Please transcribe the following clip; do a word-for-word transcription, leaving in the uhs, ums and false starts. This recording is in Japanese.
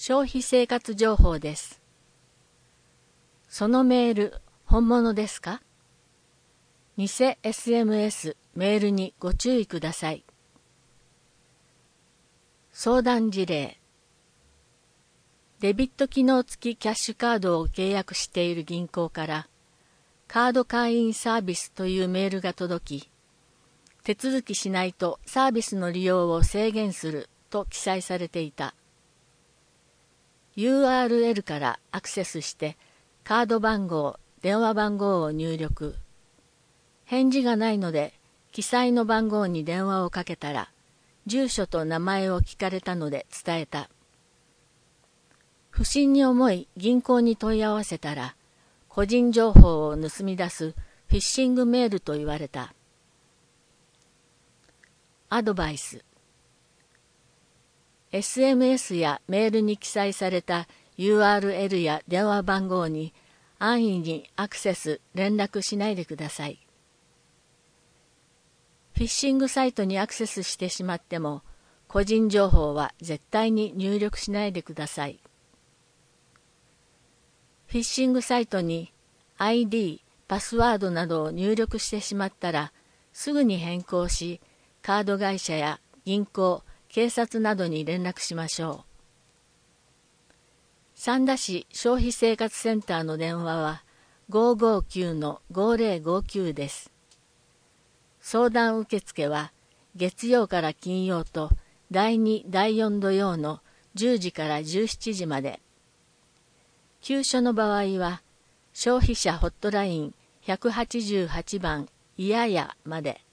消費生活情報です。そのメール、本物ですか？偽 エスエムエス メールにご注意ください。相談事例。デビット機能付きキャッシュカードを契約している銀行から、カード会員サービスというメールが届き、手続きしないとサービスの利用を制限すると記載されていた。ユーアールエル からアクセスしてカード番号、電話番号を入力。返事がないので記載の番号に電話をかけたら住所と名前を聞かれたので伝えた。不審に思い銀行に問い合わせたら個人情報を盗み出すフィッシングメールと言われた。アドバイス。エスエムエス やメールに記載された ユーアールエル や電話番号に安易にアクセス・連絡しないでください。フィッシングサイトにアクセスしてしまっても個人情報は絶対に入力しないでください。フィッシングサイトに アイディー、パスワードなどを入力してしまったらすぐに変更し、カード会社や銀行、警察などに連絡しましょう。三田市消費生活センターの電話は ごーごーきゅうのごーぜろごーきゅう です。相談受付は月曜から金曜とだいに、だいよん土曜のじゅうじからじゅうしちじまで。急所の場合は消費者ホットラインひゃくはちじゅうはちばんいややまで。